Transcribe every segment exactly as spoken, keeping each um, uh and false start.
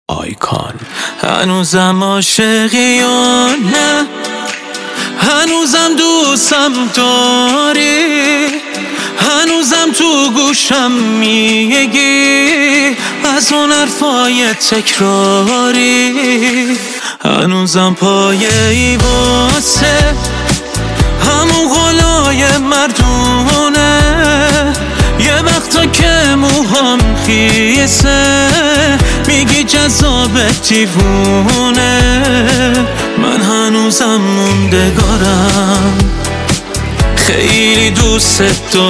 آیکان. هنوزم عاشقی یا نه؟ هنوزم دوستم داری؟ هنوزم تو گوشم میگی از اون حرفای تکراری؟ هنوزم پایه‌ای واسه همون غلای مردونه، یه وقتا که موهام خیسه میگی جذاب دیوونه. من هنوزم موندگارم، خیلی دوست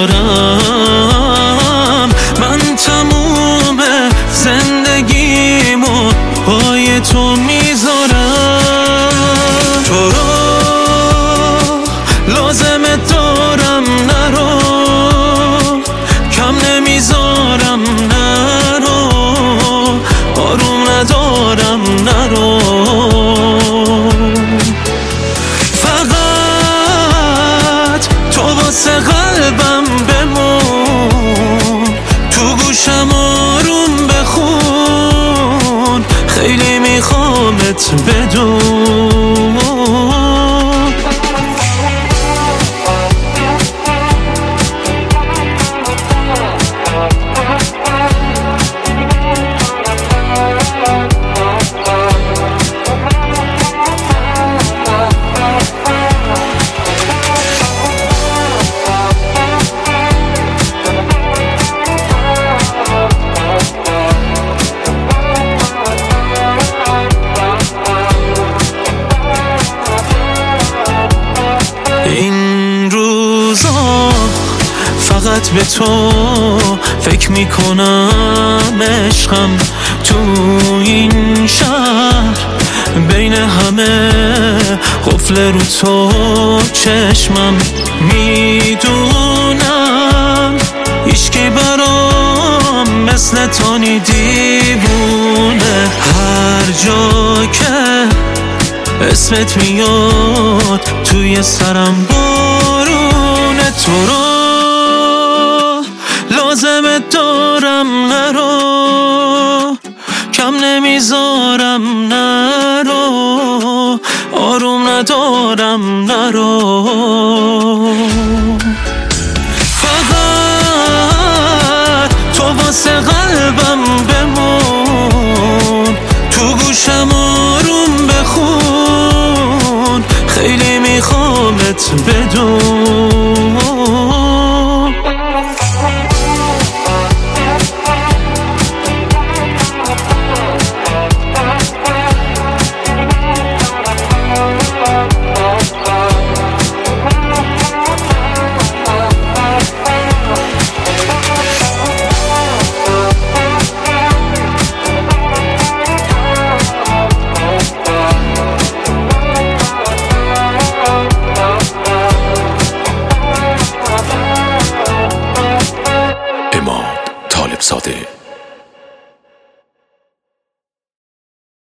دارم. من تموم زندگیمو پای تو میذارم. تو رو لازمه دارم، نرو کم نمیذارم، نرو آروم ندارم، نرو فقط تو واسه قلبم بمون، تو گوشم آروم بخون، خیلی میخوامت بدون. این روزا فقط به تو فکر میکنم عشقم، تو این شهر بین همه قفل رو تو چشمم. میدونم هیچکی برام مثل تانی دیوونه، هر جا که اسمت میاد توی سرم بارونه. تو رو لازمت دارم، نرو کم نمیذارم، نرو آروم ندارم، نرو فقط تو واسه قلبم بمون، تو گوشم آروم بخون، خیلی میخوامت بدون. طالب زاده